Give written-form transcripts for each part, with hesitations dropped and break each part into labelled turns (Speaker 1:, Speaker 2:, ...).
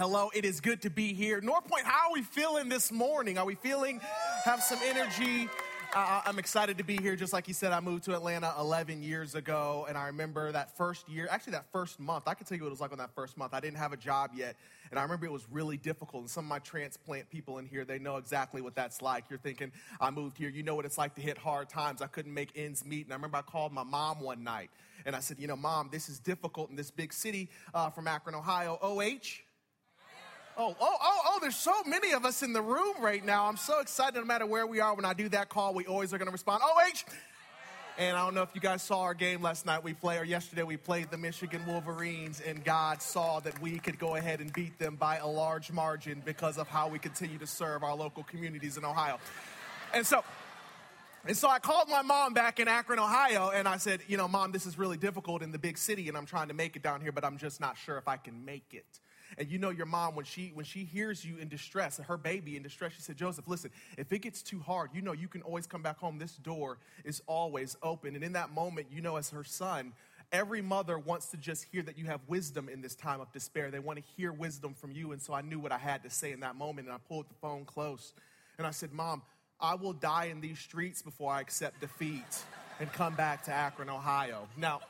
Speaker 1: Hello, it is good to be here. North Point, how are we feeling this morning? Are we have some energy? I'm excited to be here. Just like you said, I moved to Atlanta 11 years ago, and I remember that first year, actually that first month, I can tell you what it was like on that first month. I didn't have a job yet, and I remember it was really difficult, and some of my transplant people in here, they know exactly what that's like. You're thinking, I moved here, you know what it's like to hit hard times. I couldn't make ends meet, and I remember I called my mom one night, and I said, Mom, this is difficult in this big city from Akron, Ohio. OH? There's so many of us in the room right now. I'm so excited no matter where we are. When I do that call, we always are going to respond, OH! And I don't know if you guys saw our game last night. Yesterday we played the Michigan Wolverines, and God saw that we could go ahead and beat them by a large margin because of how we continue to serve our local communities in Ohio. And so I called my mom back in Akron, Ohio, and I said, Mom, this is really difficult in the big city, and I'm trying to make it down here, but I'm just not sure if I can make it. And your mom, when she hears you in distress, her baby in distress, she said, Joseph, listen, if it gets too hard, you can always come back home. This door is always open. And in that moment, as her son, every mother wants to just hear that you have wisdom in this time of despair. They want to hear wisdom from you. And so I knew what I had to say in that moment, and I pulled the phone close. And I said, Mom, I will die in these streets before I accept defeat and come back to Akron, Ohio.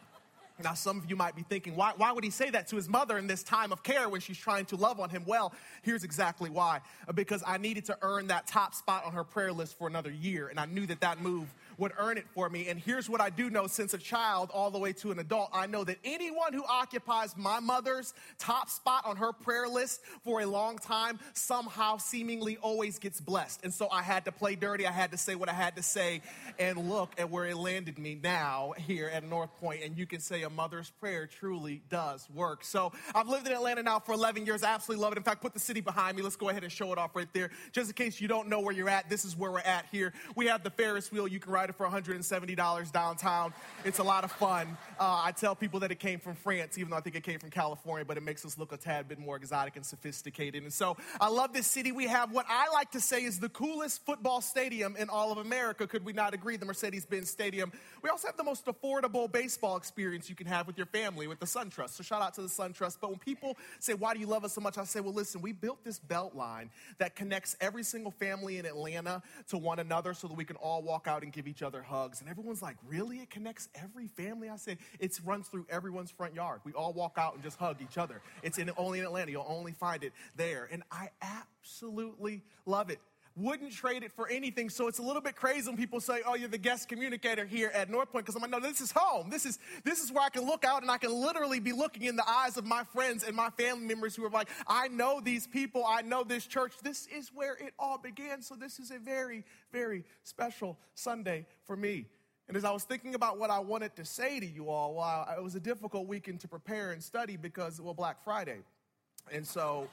Speaker 1: Now, some of you might be thinking, why would he say that to his mother in this time of care when she's trying to love on him? Well, here's exactly why. Because I needed to earn that top spot on her prayer list for another year, and I knew that move would earn it for me. And here's what I do know: since a child all the way to an adult, I know that anyone who occupies my mother's top spot on her prayer list for a long time somehow seemingly always gets blessed. And so I had to play dirty. I had to say what I had to say, and look at where it landed me now here at North Point. And you can say a mother's prayer truly does work. So I've lived in Atlanta now for 11 years. I absolutely love it. In fact, put the city behind me. Let's go ahead and show it off right there. Just in case you don't know where you're at, this is where we're at here. We have the Ferris wheel. You can ride it for $170 downtown. It's a lot of fun. I tell people that it came from France, even though I think it came from California, but it makes us look a tad bit more exotic and sophisticated. And so I love this city. We have what I like to say is the coolest football stadium in all of America. Could we not agree? The Mercedes-Benz Stadium. We also have the most affordable baseball experience you can have with your family with the SunTrust. So shout out to the SunTrust. But when people say, why do you love us so much? I say, well, listen, we built this belt line that connects every single family in Atlanta to one another so that we can all walk out and give each other hugs. And everyone's like, really? It connects every family? I said, it runs through everyone's front yard. We all walk out and just hug each other. It's only in Atlanta. You'll only find it there. And I absolutely love it. Wouldn't trade it for anything. So it's a little bit crazy when people say, oh, you're the guest communicator here at North Point, because I'm like, no, this is home. This is where I can look out and I can literally be looking in the eyes of my friends and my family members who are like, I know these people. I know this church. This is where it all began. So this is a very, very special Sunday for me. And as I was thinking about what I wanted to say to you all, it was a difficult weekend to prepare and study because, Black Friday. And so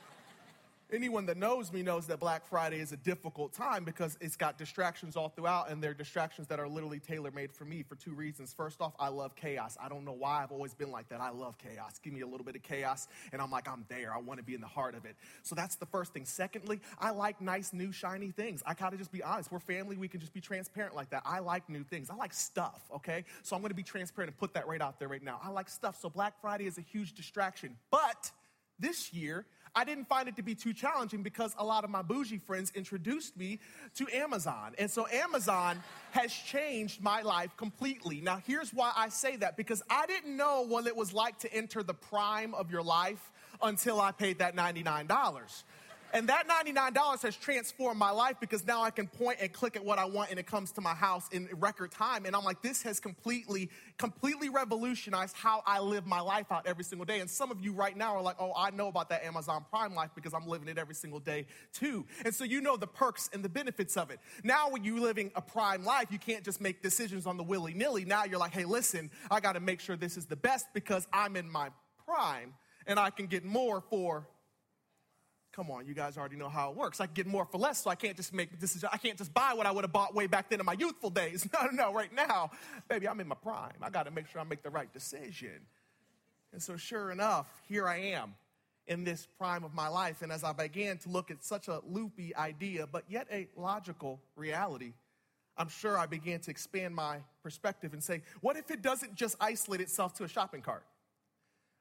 Speaker 1: anyone that knows me knows that Black Friday is a difficult time because it's got distractions all throughout, and they're distractions that are literally tailor-made for me for two reasons. First off, I love chaos. I don't know why. I've always been like that. I love chaos. Give me a little bit of chaos, and I'm like, I'm there. I want to be in the heart of it. So that's the first thing. Secondly, I like nice, new, shiny things. I gotta just be honest. We're family. We can just be transparent like that. I like new things. I like stuff, okay? So I'm going to be transparent and put that right out there right now. I like stuff. So Black Friday is a huge distraction. But this year, I didn't find it to be too challenging because a lot of my bougie friends introduced me to Amazon. And so Amazon has changed my life completely. Now, here's why I say that, because I didn't know what it was like to enter the prime of your life until I paid that $99. And that $99 has transformed my life because now I can point and click at what I want and it comes to my house in record time. And I'm like, this has completely revolutionized how I live my life out every single day. And some of you right now are like, oh, I know about that Amazon Prime life because I'm living it every single day too. And so you know the perks and the benefits of it. Now when you're living a prime life, you can't just make decisions on the willy-nilly. Now you're like, hey, listen, I got to make sure this is the best because I'm in my prime and I can get more for... Come on, you guys already know how it works. I can get more for less, so I can't just make decisions. I can't just buy what I would have bought way back then in my youthful days. No, right now, baby, I'm in my prime. I got to make sure I make the right decision. And so sure enough, here I am in this prime of my life. And as I began to look at such a loopy idea, but yet a logical reality, I'm sure I began to expand my perspective and say, what if it doesn't just isolate itself to a shopping cart?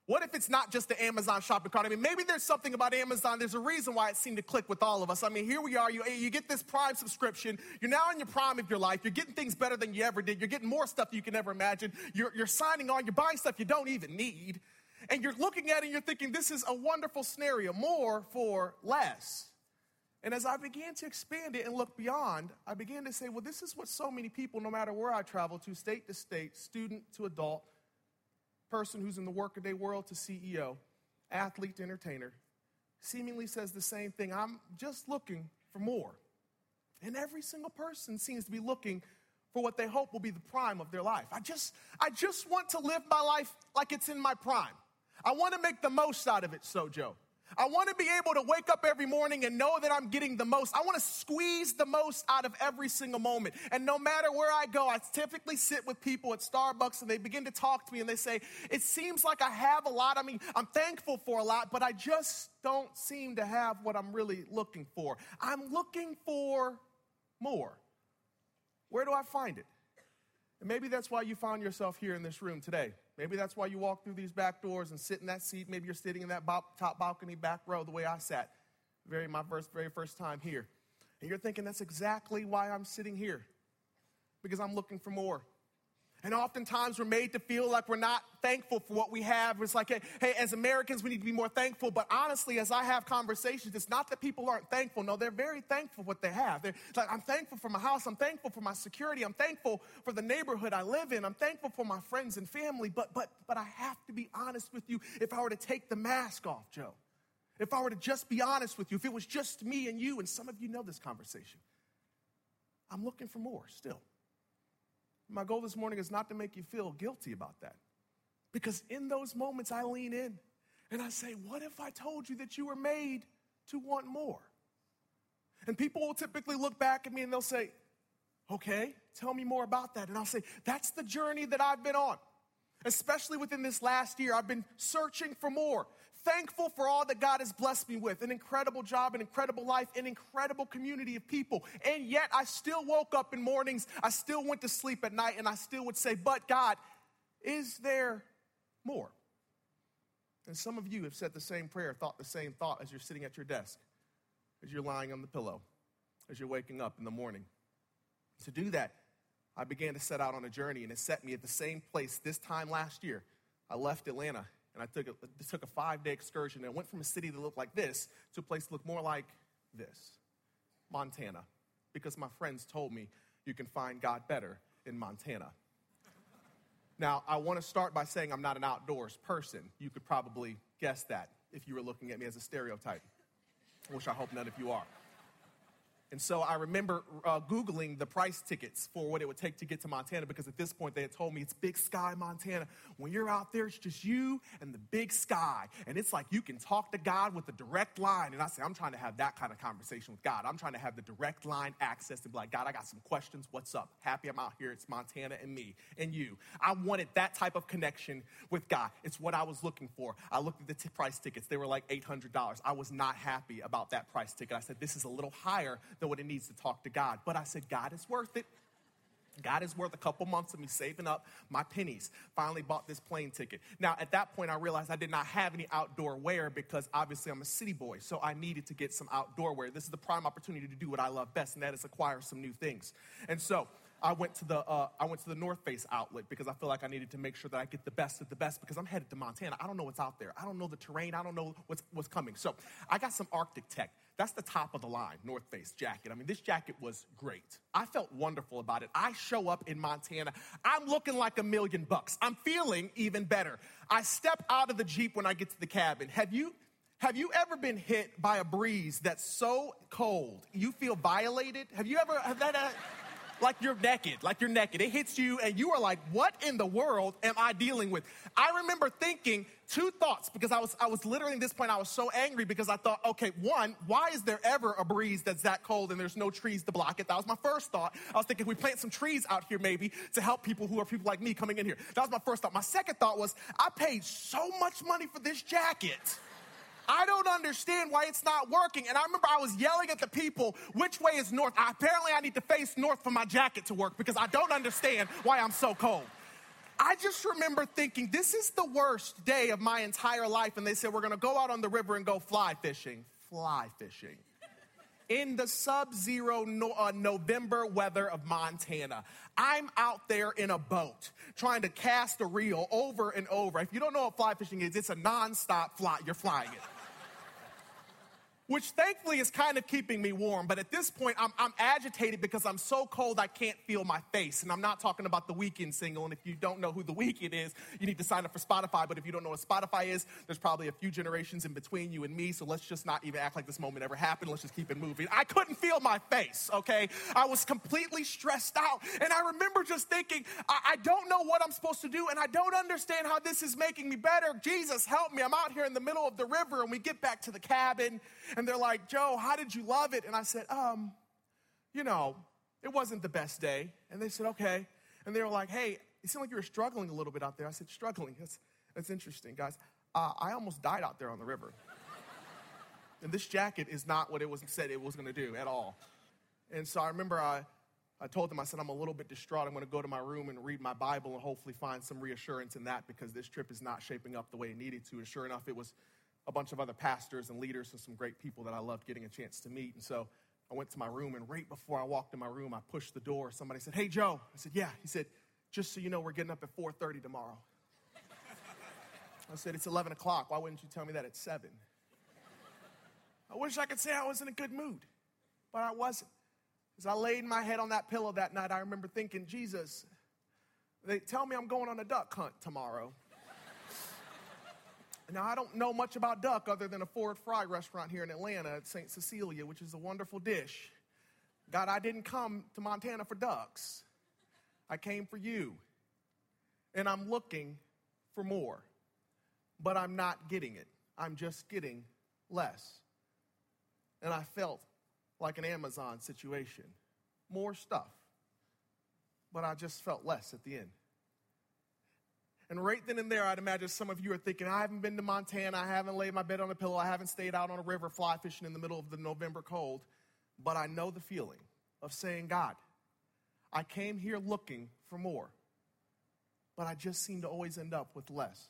Speaker 1: What if it's not just the Amazon shopping cart? I mean, maybe there's something about Amazon. There's a reason why it seemed to click with all of us. I mean, here we are. You get this Prime subscription. You're now in your prime of your life. You're getting things better than you ever did. You're getting more stuff you can never imagine. You're signing on. You're buying stuff you don't even need. And you're looking at it and you're thinking, this is a wonderful scenario, more for less. And as I began to expand it and look beyond, I began to say, well, this is what so many people, no matter where I travel to state, student to adult, person who's in the workaday world to CEO, athlete to entertainer, seemingly says the same thing. I'm just looking for more. And every single person seems to be looking for what they hope will be the prime of their life. I just want to live my life like it's in my prime. I want to make the most out of it, Sojo. I want to be able to wake up every morning and know that I'm getting the most. I want to squeeze the most out of every single moment. And no matter where I go, I typically sit with people at Starbucks and they begin to talk to me and they say, it seems like I have a lot. I mean, I'm thankful for a lot, but I just don't seem to have what I'm really looking for. I'm looking for more. Where do I find it? And maybe that's why you found yourself here in this room today. Maybe that's why you walk through these back doors and sit in that seat. Maybe you're sitting in that top balcony back row the way I sat my very first time here. And you're thinking, that's exactly why I'm sitting here, because I'm looking for more. And oftentimes we're made to feel like we're not thankful for what we have. It's like, hey, as Americans, we need to be more thankful. But honestly, as I have conversations, it's not that people aren't thankful. No, they're very thankful for what they have. It's like, I'm thankful for my house. I'm thankful for my security. I'm thankful for the neighborhood I live in. I'm thankful for my friends and family. But I have to be honest with you. If I were to take the mask off, Joe, if I were to just be honest with you, if it was just me and you, and some of you know this conversation, I'm looking for more still. My goal this morning is not to make you feel guilty about that. Because in those moments, I lean in and I say, what if I told you that you were made to want more? And people will typically look back at me and they'll say, okay, tell me more about that. And I'll say, that's the journey that I've been on. Especially within this last year, I've been searching for more. Thankful for all that God has blessed me with. An incredible job, an incredible life, an incredible community of people. And yet I still woke up in mornings, I still went to sleep at night, and I still would say, but God, is there more? And some of you have said the same prayer, thought the same thought as you're sitting at your desk, as you're lying on the pillow, as you're waking up in the morning. To do that, I began to set out on a journey, and it set me at the same place this time last year. I left Atlanta. And I took a 5-day excursion and went from a city that looked like this to a place that looked more like this, Montana. Because my friends told me you can find God better in Montana. Now, I want to start by saying I'm not an outdoors person. You could probably guess that if you were looking at me as a stereotype, which I hope none of you are. And so I remember Googling the price tickets for what it would take to get to Montana, because at this point they had told me it's Big Sky, Montana. When you're out there, it's just you and the big sky. And it's like you can talk to God with a direct line. And I say, I'm trying to have that kind of conversation with God. I'm trying to have the direct line access to be like, God, I got some questions. What's up? Happy I'm out here. It's Montana and me and you. I wanted that type of connection with God. It's what I was looking for. I looked at the price tickets. They were like $800. I was not happy about that price ticket. I said, this is a little higher than what it needs to talk to God. But I said, God is worth it. God is worth a couple months of me saving up my pennies. Finally bought this plane ticket. Now, at that point, I realized I did not have any outdoor wear because obviously I'm a city boy. So I needed to get some outdoor wear. This is the prime opportunity to do what I love best, and that is acquire some new things. And so I went to the North Face outlet because I feel like I needed to make sure that I get the best of the best, because I'm headed to Montana. I don't know what's out there. I don't know the terrain. I don't know what's coming. So I got some Arctic Tech. That's the top of the line North Face jacket. I mean, this jacket was great. I felt wonderful about it. I show up in Montana. I'm looking like $1 million. I'm feeling even better. I step out of the Jeep when I get to the cabin. Have you ever been hit by a breeze that's so cold you feel violated? Have that? Like you're naked. It hits you and you are like, what in the world am I dealing with? I remember thinking two thoughts, because I was literally at this point, I was so angry because I thought, okay, one, why is there ever a breeze that's that cold and there's no trees to block it? That was my first thought. I was thinking, we plant some trees out here maybe to help people who are people like me coming in here. That was my first thought. My second thought was, I paid so much money for this jacket. I don't understand why it's not working. And I remember I was yelling at the people, which way is north? Apparently I need to face north for my jacket to work, because I don't understand why I'm so cold. I just remember thinking, this is the worst day of my entire life. And they said, we're going to go out on the river and go fly fishing. Fly fishing. In the sub-zero November weather of Montana. I'm out there in a boat trying to cast a reel over and over. If you don't know what fly fishing is, it's a nonstop fly. You're flying it. Which thankfully is kind of keeping me warm. But at this point, I'm agitated because I'm so cold I can't feel my face. And I'm not talking about the Weeknd single. And if you don't know who the Weeknd is, you need to sign up for Spotify. But if you don't know what Spotify is, there's probably a few generations in between you and me. So let's just not even act like this moment ever happened. Let's just keep it moving. I couldn't feel my face, okay? I was completely stressed out. And I remember just thinking, I don't know what I'm supposed to do. And I don't understand how this is making me better. Jesus, help me. I'm out here in the middle of the river. And we get back to the cabin. And they're like, Joe, how did you love it? And I said, it wasn't the best day. And they said, okay. And they were like, hey, it seemed like you were struggling a little bit out there. I said, struggling? That's interesting, guys. I almost died out there on the river. And this jacket is not what it was said it was going to do at all. And so I remember I told them, I said, I'm a little bit distraught. I'm going to go to my room and read my Bible and hopefully find some reassurance in that because this trip is not shaping up the way it needed to. And sure enough, it was a bunch of other pastors and leaders and some great people that I loved getting a chance to meet. And so I went to my room, and right before I walked in my room, I pushed the door. Somebody said, hey, Joe. I said, yeah. He said, just so you know, we're getting up at 4:30 tomorrow. I said, it's 11 o'clock. Why wouldn't you tell me that at 7? I wish I could say I was in a good mood, but I wasn't. As I laid my head on that pillow that night, I remember thinking, Jesus, they tell me I'm going on a duck hunt tomorrow. Now, I don't know much about duck other than a Ford Fry restaurant here in Atlanta at St. Cecilia, which is a wonderful dish. God, I didn't come to Montana for ducks. I came for you. And I'm looking for more. But I'm not getting it. I'm just getting less. And I felt like an Amazon situation. More stuff. But I just felt less at the end. And right then and there, I'd imagine some of you are thinking, I haven't been to Montana, I haven't laid my bed on a pillow, I haven't stayed out on a river fly fishing in the middle of the November cold, but I know the feeling of saying, God, I came here looking for more, but I just seem to always end up with less.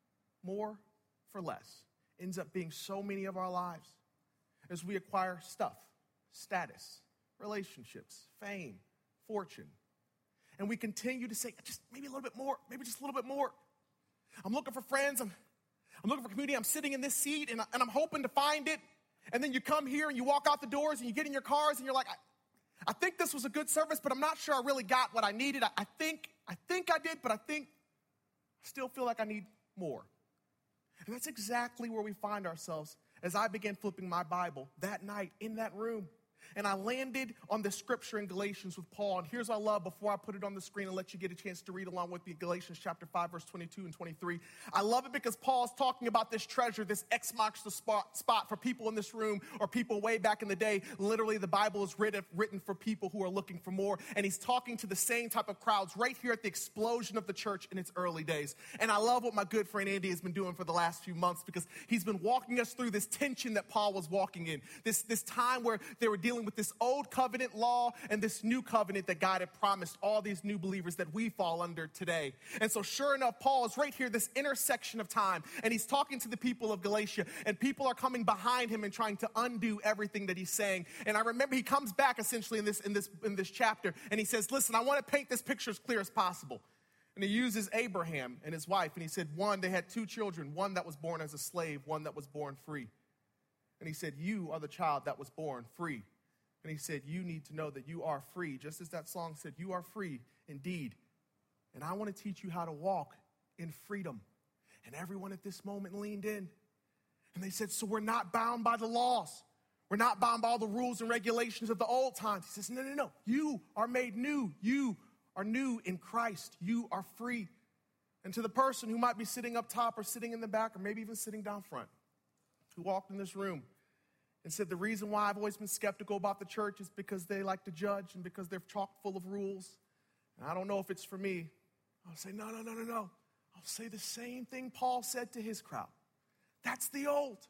Speaker 1: More for less ends up being so many of our lives as we acquire stuff, status, relationships, fame, fortune. And we continue to say, just maybe a little bit more, maybe just a little bit more. I'm looking for friends, I'm looking for community, I'm sitting in this seat, and I'm hoping to find it. And then you come here and you walk out the doors and you get in your cars and you're like, I think this was a good service, but I'm not sure I really got what I needed. I think I did, but I still feel like I need more. And that's exactly where we find ourselves as I began flipping my Bible that night in that room. And I landed on the scripture in Galatians with Paul. And here's what I love before I put it on the screen and let you get a chance to read along with me, Galatians chapter 5, verse 22 and 23. I love it because Paul is talking about this treasure, this X marks the spot for people in this room or people way back in the day. Literally, the Bible is written for people who are looking for more. And he's talking to the same type of crowds right here at the explosion of the church in its early days. And I love what my good friend Andy has been doing for the last few months because he's been walking us through this tension that Paul was walking in. This time where they were dealing with this old covenant law and this new covenant that God had promised all these new believers that we fall under today. And so sure enough, Paul is right here, this intersection of time, and he's talking to the people of Galatia, and people are coming behind him and trying to undo everything that he's saying. And I remember he comes back essentially in this chapter, and he says, listen, I want to paint this picture as clear as possible. And he uses Abraham and his wife, and he said, they had 2 children, one that was born as a slave, one that was born free. And he said, you are the child that was born free. And he said, you need to know that you are free. Just as that song said, you are free indeed. And I want to teach you how to walk in freedom. And everyone at this moment leaned in. And they said, so we're not bound by the laws. We're not bound by all the rules and regulations of the old times. He says, no. You are made new. You are new in Christ. You are free. And to the person who might be sitting up top or sitting in the back or maybe even sitting down front, who walked in this room and said, the reason why I've always been skeptical about the church is because they like to judge and because they're chock full of rules. And I don't know if it's for me. I'll say, no. I'll say the same thing Paul said to his crowd. That's the old.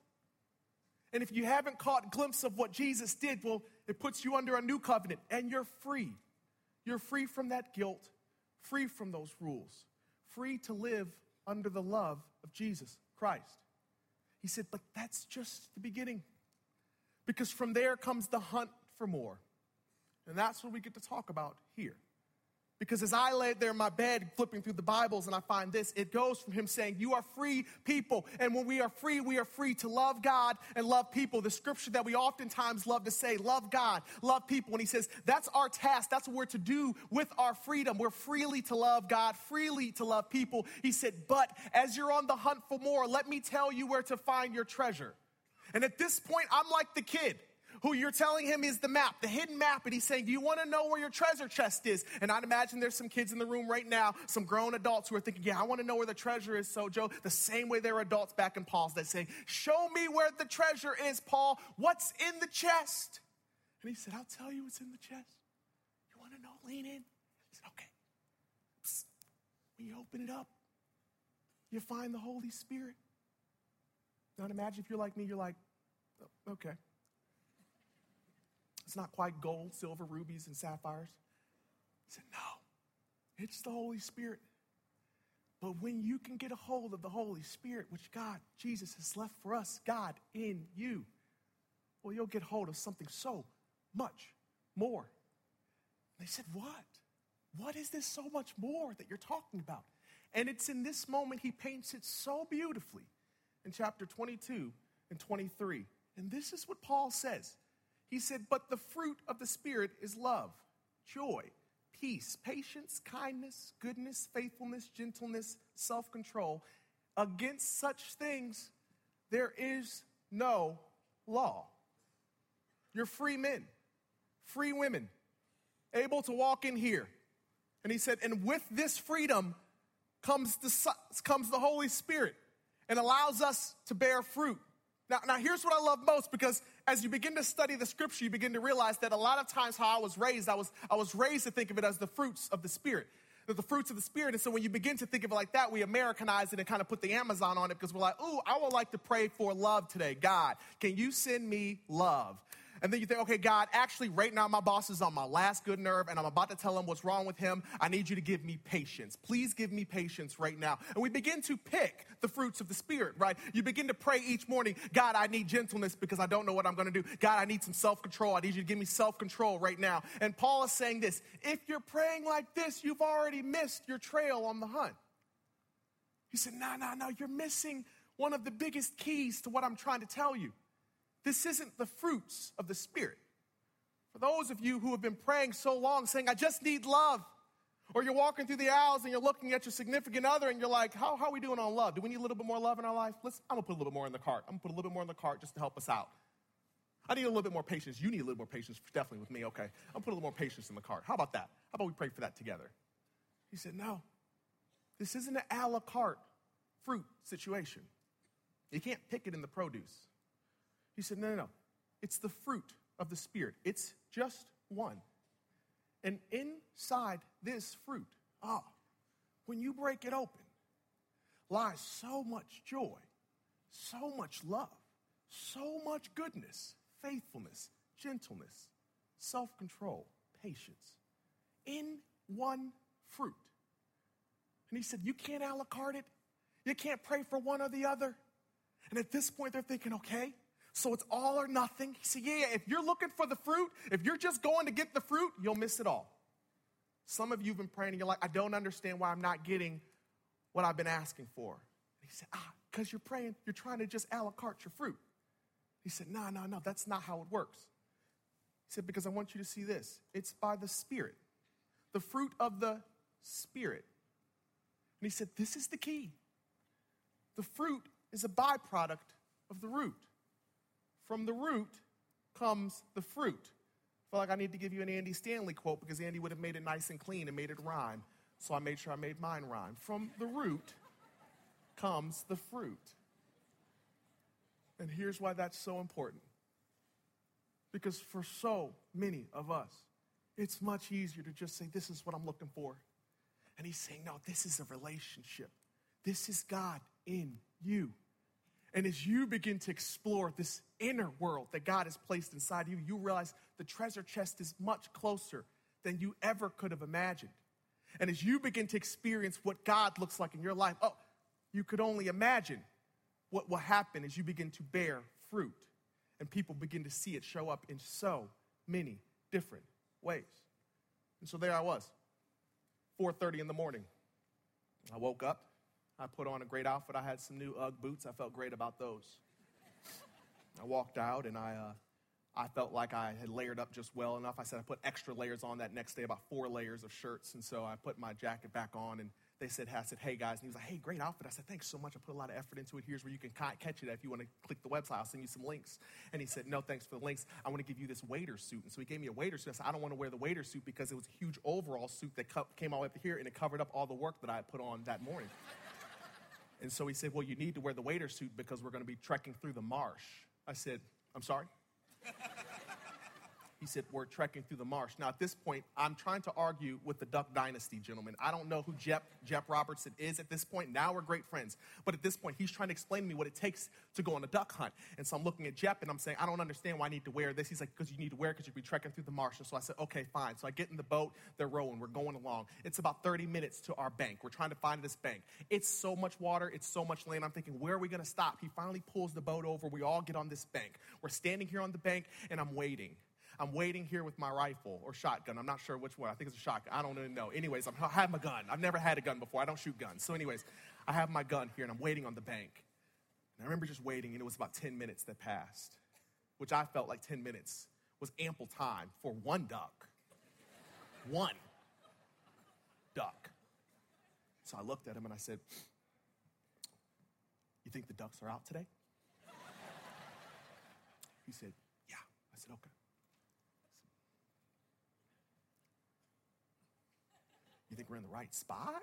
Speaker 1: And if you haven't caught a glimpse of what Jesus did, well, it puts you under a new covenant and you're free. You're free from that guilt, free from those rules, free to live under the love of Jesus Christ. He said, but that's just the beginning. Because from there comes the hunt for more. And that's what we get to talk about here. Because as I lay there in my bed flipping through the Bibles and I find this, it goes from him saying, you are free people. And when we are free to love God and love people. The scripture that we oftentimes love to say, love God, love people. And he says, that's our task. That's what we're to do with our freedom. We're freely to love God, freely to love people. He said, but as you're on the hunt for more, let me tell you where to find your treasure. And at this point, I'm like the kid who you're telling him is the map, the hidden map. And he's saying, do you want to know where your treasure chest is? And I'd imagine there's some kids in the room right now, some grown adults who are thinking, yeah, I want to know where the treasure is. So Joe, the same way there are adults back in Paul's that say, show me where the treasure is, Paul. What's in the chest? And he said, I'll tell you what's in the chest. You want to know? Lean in. He said, okay. Psst. When you open it up, you find the Holy Spirit. Now imagine if you're like me, you're like, oh, okay. It's not quite gold, silver, rubies, and sapphires. He said, no, it's the Holy Spirit. But when you can get a hold of the Holy Spirit, which God, Jesus has left for us, God in you, well, you'll get hold of something so much more. And they said, what? What is this so much more that you're talking about? And it's in this moment he paints it so beautifully in chapter 22 and 23. And this is what Paul says. He said, but the fruit of the Spirit is love, joy, peace, patience, kindness, goodness, faithfulness, gentleness, self-control. Against such things, there is no law. You're free men, free women, able to walk in here. And he said, and with this freedom comes the Holy Spirit and allows us to bear fruit. Now here's what I love most, because as you begin to study the scripture, you begin to realize that a lot of times how I was raised to think of it as the fruits of the Spirit. The fruits of the Spirit. And so when you begin to think of it like that, we Americanize it and kind of put the Amazon on it, because we're like, ooh, I would like to pray for love today. God, can you send me love? And then you think, okay, God, actually right now my boss is on my last good nerve and I'm about to tell him what's wrong with him. I need you to give me patience. Please give me patience right now. And we begin to pick the fruits of the Spirit, right? You begin to pray each morning, God, I need gentleness because I don't know what I'm going to do. God, I need some self-control. I need you to give me self-control right now. And Paul is saying this, if you're praying like this, you've already missed your trail on the hunt. He said, no, you're missing one of the biggest keys to what I'm trying to tell you. This isn't the fruits of the Spirit. For those of you who have been praying so long, saying, I just need love. Or you're walking through the aisles and you're looking at your significant other and you're like, how are we doing on love? Do we need a little bit more love in our life? I'm going to put a little bit more in the cart. I'm going to put a little bit more in the cart just to help us out. I need a little bit more patience. You need a little more patience, definitely with me. Okay, I'll put a little more patience in the cart. How about that? How about we pray for that together? He said, no, this isn't an a la carte fruit situation. You can't pick it in the produce. He said, no. It's the fruit of the Spirit. It's just one. And inside this fruit, when you break it open, lies so much joy, so much love, so much goodness, faithfulness, gentleness, self-control, patience, in one fruit. And he said, you can't a la carte it. You can't pray for one or the other. And at this point, they're thinking, okay, so it's all or nothing. He said, yeah, if you're looking for the fruit, if you're just going to get the fruit, you'll miss it all. Some of you have been praying and you're like, I don't understand why I'm not getting what I've been asking for. And he said, because you're praying, you're trying to just a la carte your fruit. He said, no, that's not how it works. He said, because I want you to see this. It's by the Spirit, the fruit of the Spirit. And he said, this is the key. The fruit is a byproduct of the root. From the root comes the fruit. I feel like I need to give you an Andy Stanley quote because Andy would have made it nice and clean and made it rhyme. So I made sure I made mine rhyme. From the root comes the fruit. And here's why that's so important. Because for so many of us, it's much easier to just say, this is what I'm looking for. And he's saying, no, this is a relationship. This is God in you. And as you begin to explore this inner world that God has placed inside you, you realize the treasure chest is much closer than you ever could have imagined. And as you begin to experience what God looks like in your life, you could only imagine what will happen as you begin to bear fruit and people begin to see it show up in so many different ways. And so there I was, 4:30 in the morning. I woke up. I put on a great outfit. I had some new UGG boots. I felt great about those. I walked out, and I felt like I had layered up just well enough. I said I put extra layers on that next day, about 4 layers of shirts. And so I put my jacket back on, and I said, hey, guys. And he was like, hey, great outfit. I said, thanks so much. I put a lot of effort into it. Here's where you can catch it if you want to click the website. I'll send you some links. And he said, no, thanks for the links. I want to give you this waiter suit. And so he gave me a waiter suit. I said, I don't want to wear the waiter suit because it was a huge overall suit that came all the way up to here, and it covered up all the work that I had put on that morning. And so he said, well, you need to wear the waiter suit because we're going to be trekking through the marsh. I said, I'm sorry? He said, we're trekking through the marsh. Now, at this point, I'm trying to argue with the Duck Dynasty, gentlemen. I don't know who Jep Robertson is at this point. Now we're great friends. But at this point, he's trying to explain to me what it takes to go on a duck hunt. And so I'm looking at Jep, and I'm saying, I don't understand why I need to wear this. He's like, because you need to wear it because you'll be trekking through the marsh. And so I said, okay, fine. So I get in the boat. They're rowing. We're going along. It's about 30 minutes to our bank. We're trying to find this bank. It's so much water. It's so much land. I'm thinking, where are we going to stop? He finally pulls the boat over. We all get on this bank. We're standing here on the bank, and I'm waiting. I'm waiting here with my rifle or shotgun. I'm not sure which one. I think it's a shotgun. I don't even know. Anyways, I have my gun. I've never had a gun before. I don't shoot guns. So anyways, I have my gun here, and I'm waiting on the bank. And I remember just waiting, and it was about 10 minutes that passed, which I felt like 10 minutes was ample time for one duck. One duck. So I looked at him, and I said, you think the ducks are out today? He said, yeah. I said, okay. You think we're in the right spot?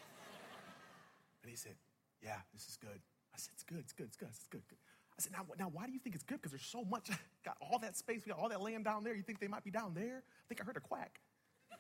Speaker 1: And he said, yeah, this is good. I said, it's good. I said, now why do you think it's good? Because there's so much, got all that space, we got all that land down there. You think they might be down there? I think I heard a quack. And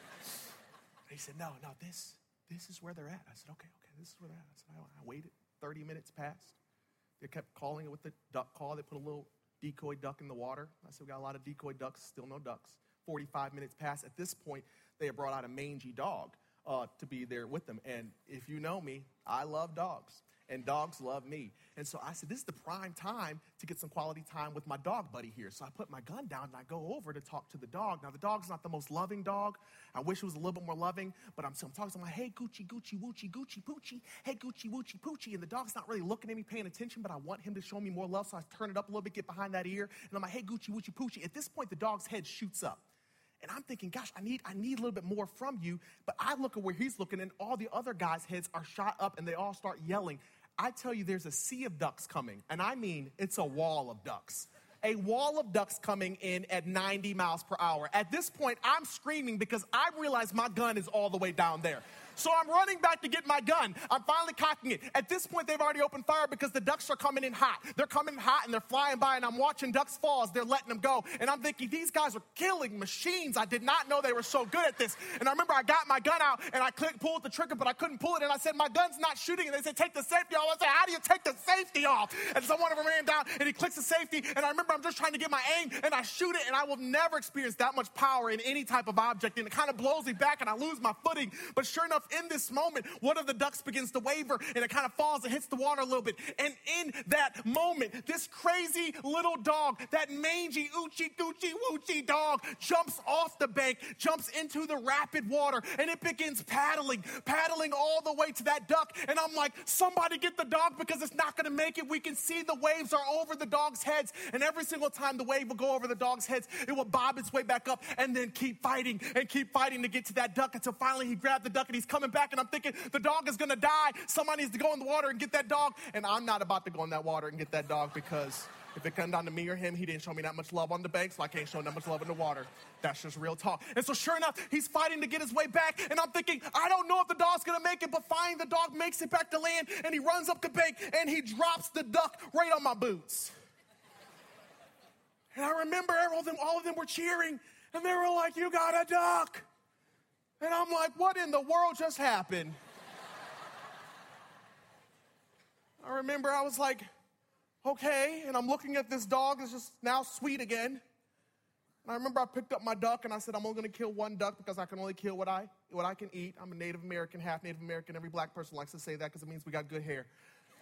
Speaker 1: he said, no, this is where they're at. I said, okay, this is where they're at. I said, I waited. 30 minutes passed. They kept calling it with the duck call. They put a little decoy duck in the water. I said, we got a lot of decoy ducks, still no ducks. 45 minutes passed. At this point, they had brought out a mangy dog to be there with them. And if you know me, I love dogs, and dogs love me. And so I said, this is the prime time to get some quality time with my dog buddy here. So I put my gun down, and I go over to talk to the dog. Now, the dog's not the most loving dog. I wish it was a little bit more loving, but I'm talking to him like, hey, Gucci, Gucci, Woochie, Gucci, Poochie. Hey, Gucci, Woochie, Poochie. And the dog's not really looking at me, paying attention, but I want him to show me more love, so I turn it up a little bit, get behind that ear, and I'm like, hey, Gucci, Woochie, Poochie. At this point, the dog's head shoots up. And I'm thinking, gosh, I need a little bit more from you. But I look at where he's looking, and all the other guys' heads are shot up, and they all start yelling. I tell you, there's a sea of ducks coming. And I mean, it's a wall of ducks. A wall of ducks coming in at 90 miles per hour. At this point, I'm screaming because I realize my gun is all the way down there. So I'm running back to get my gun. I'm finally cocking it. At this point, they've already opened fire because the ducks are coming in hot. They're coming in hot, and they're flying by, and I'm watching ducks fall as they're letting them go. And I'm thinking, these guys are killing machines. I did not know they were so good at this. And I remember I got my gun out, and I pulled the trigger, but I couldn't pull it. And I said, my gun's not shooting. And they said, take the safety off. I said, how do you take the safety off? And someone of them ran down, and he clicks the safety. And I remember I'm just trying to get my aim, and I shoot it, and I will never experience that much power in any type of object. And it kind of blows me back, and I lose my footing. But sure enough, in this moment, one of the ducks begins to waver, and it kind of falls and hits the water a little bit. And in that moment, this crazy little dog, that mangy, oochie, goochie, woochie dog, jumps off the bank, jumps into the rapid water, and it begins paddling all the way to that duck. And I'm like, somebody get the dog because it's not going to make it. We can see the waves are over the dog's heads, and every single time the wave will go over the dog's heads, it will bob its way back up and then keep fighting to get to that duck until finally he grabbed the duck, and he's coming back, and I'm thinking, the dog is going to die. Somebody needs to go in the water and get that dog. And I'm not about to go in that water and get that dog because if it comes down to me or him, he didn't show me that much love on the bank, so I can't show him that much love in the water. That's just real talk. And so sure enough, he's fighting to get his way back, and I'm thinking, I don't know if the dog's going to make it, but finally the dog makes it back to land, and he runs up the bank, and he drops the duck right on my boots. And I remember all of them were cheering, and they were like, you got a duck. And I'm like, what in the world just happened? I remember I was like, okay, and I'm looking at this dog that's just now sweet again. And I remember I picked up my duck and I said, I'm only going to kill one duck because I can only kill what I can eat. I'm a Native American, half Native American. Every black person likes to say that because it means we got good hair.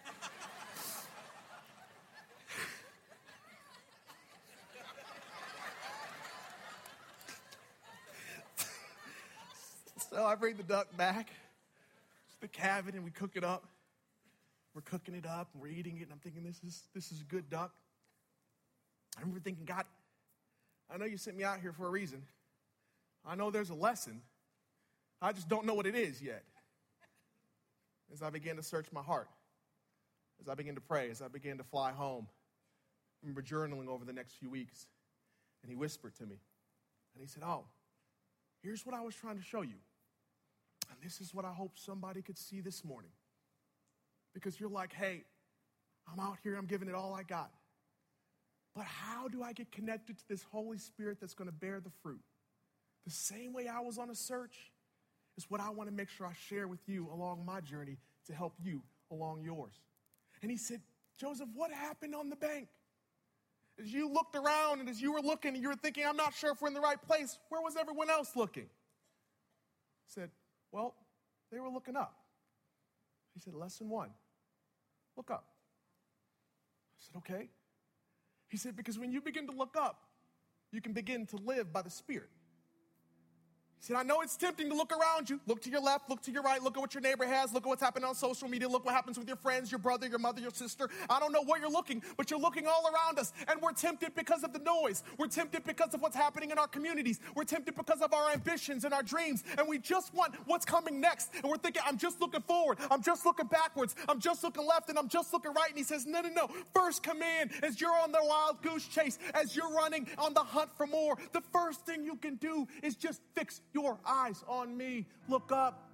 Speaker 1: So I bring the duck back to the cabin and we cook it up. We're cooking it up and we're eating it and I'm thinking this is a good duck. I remember thinking, God, I know you sent me out here for a reason. I know there's a lesson. I just don't know what it is yet. As I began to search my heart, as I began to pray, as I began to fly home, I remember journaling over the next few weeks, and he whispered to me, and he said, oh, here's what I was trying to show you. And this is what I hope somebody could see this morning. Because you're like, hey, I'm out here, I'm giving it all I got. But how do I get connected to this Holy Spirit that's going to bear the fruit? The same way I was on a search is what I want to make sure I share with you along my journey to help you along yours. And he said, Joseph, what happened on the bank? As you looked around and as you were looking and you were thinking, I'm not sure if we're in the right place, where was everyone else looking? I said, well, they were looking up. He said, lesson 1, look up. I said, okay. He said, because when you begin to look up, you can begin to live by the Spirit. He said, I know it's tempting to look around you. Look to your left, look to your right, look at what your neighbor has, look at what's happening on social media, look what happens with your friends, your brother, your mother, your sister. I don't know where you're looking, but you're looking all around us. And we're tempted because of the noise. We're tempted because of what's happening in our communities. We're tempted because of our ambitions and our dreams. And we just want what's coming next. And we're thinking, I'm just looking forward. I'm just looking backwards. I'm just looking left and I'm just looking right. And he says, no. First command as you're on the wild goose chase, as you're running on the hunt for more, the first thing you can do is just fix your eyes on me. Look up.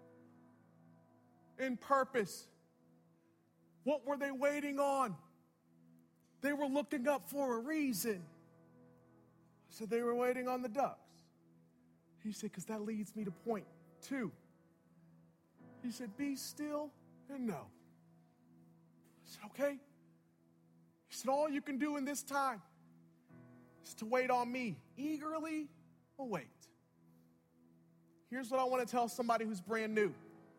Speaker 1: In purpose. What were they waiting on? They were looking up for a reason. I said they were waiting on the ducks. He said, because that leads me to point 2. He said, be still and know. I said, okay. He said, all you can do in this time is to wait on me. Eagerly await. Here's what I want to tell somebody who's brand new.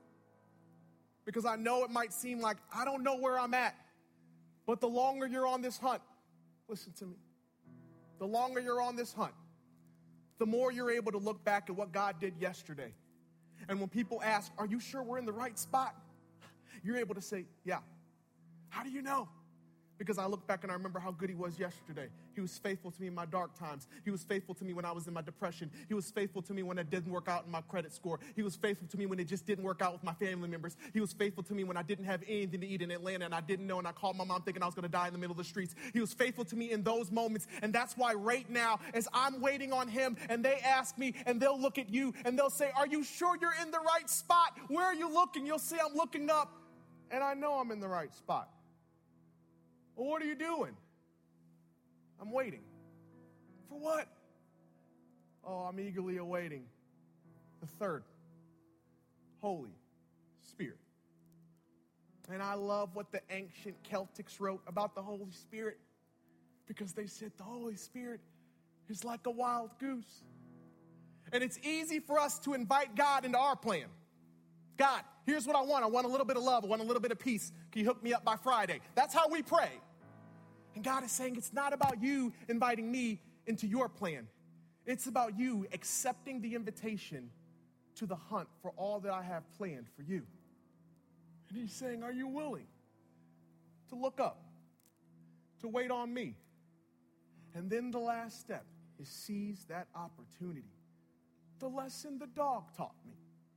Speaker 1: Because I know it might seem like I don't know where I'm at. But the longer you're on this hunt, listen to me. The longer you're on this hunt, the more you're able to look back at what God did yesterday. And when people ask, are you sure we're in the right spot? You're able to say, yeah. How do you know? Because I look back and I remember how good he was yesterday. He was faithful to me in my dark times. He was faithful to me when I was in my depression. He was faithful to me when it didn't work out in my credit score. He was faithful to me when it just didn't work out with my family members. He was faithful to me when I didn't have anything to eat in Atlanta and I didn't know and I called my mom thinking I was going to die in the middle of the streets. He was faithful to me in those moments. And that's why right now, as I'm waiting on him and they ask me and they'll look at you and they'll say, are you sure you're in the right spot? Where are you looking? You'll see I'm looking up and I know I'm in the right spot. Well, what are you doing? I'm waiting. For what? Oh, I'm eagerly awaiting the third, Holy Spirit. And I love what the ancient Celtics wrote about the Holy Spirit because they said the Holy Spirit is like a wild goose. And it's easy for us to invite God into our plan. God, here's what I want. I want a little bit of love. I want a little bit of peace. Can you hook me up by Friday? That's how we pray. And God is saying it's not about you inviting me into your plan. It's about you accepting the invitation to the hunt for all that I have planned for you. And he's saying, are you willing to look up, to wait on me? And then the last step is seize that opportunity. The lesson the dog taught me.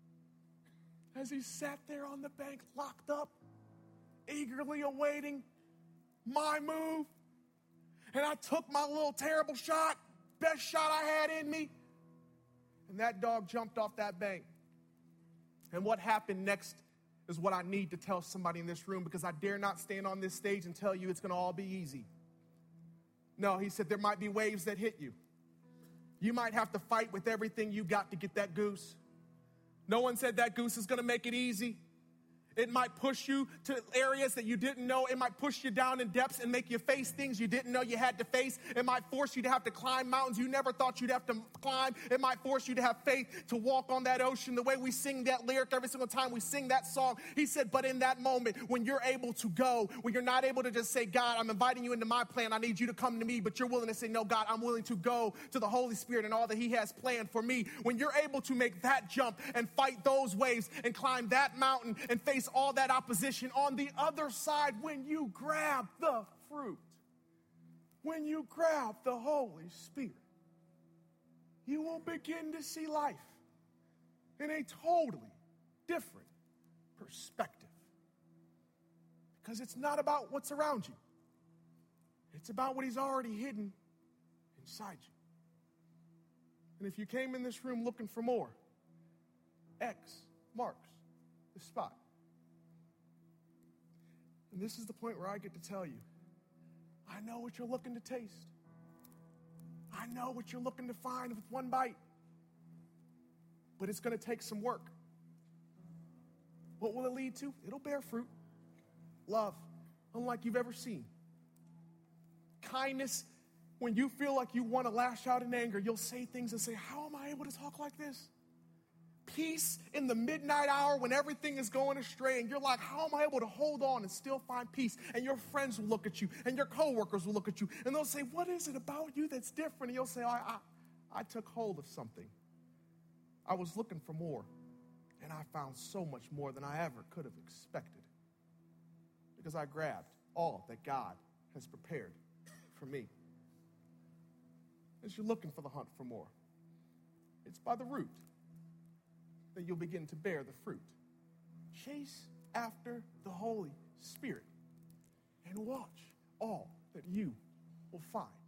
Speaker 1: As he sat there on the bank, locked up, eagerly awaiting my move. And I took my little terrible shot, best shot I had in me. And that dog jumped off that bank. And what happened next is what I need to tell somebody in this room because I dare not stand on this stage and tell you it's going to all be easy. No, he said there might be waves that hit you. You might have to fight with everything you got to get that goose. No one said that goose is going to make it easy. It might push you to areas that you didn't know. It might push you down in depths and make you face things you didn't know you had to face. It might force you to have to climb mountains you never thought you'd have to climb. It might force you to have faith to walk on that ocean. The way we sing that lyric every single time we sing that song, he said, but in that moment when you're able to go, when you're not able to just say, God, I'm inviting you into my plan. I need you to come to me, but you're willing to say, no, God, I'm willing to go to the Holy Spirit and all that he has planned for me. When you're able to make that jump and fight those waves and climb that mountain and face all that opposition, on the other side, when you grab the fruit, when you grab the Holy Spirit, you will begin to see life in a totally different perspective. Because it's not about what's around you. It's about what he's already hidden inside you. And if you came in this room looking for more, X marks the spot. And this is the point where I get to tell you, I know what you're looking to taste. I know what you're looking to find with one bite. But it's going to take some work. What will it lead to? It'll bear fruit. Love, unlike you've ever seen. Kindness, when you feel like you want to lash out in anger, you'll say things and say, how am I able to talk like this? Peace in the midnight hour when everything is going astray and you're like, how am I able to hold on and still find peace? And your friends will look at you and your coworkers will look at you and they'll say, what is it about you that's different? And you'll say, I took hold of something. I was looking for more and I found so much more than I ever could have expected because I grabbed all that God has prepared for me. As you're looking for the hunt for more, it's by the root that you'll begin to bear the fruit. Chase after the Holy Spirit and watch all that you will find.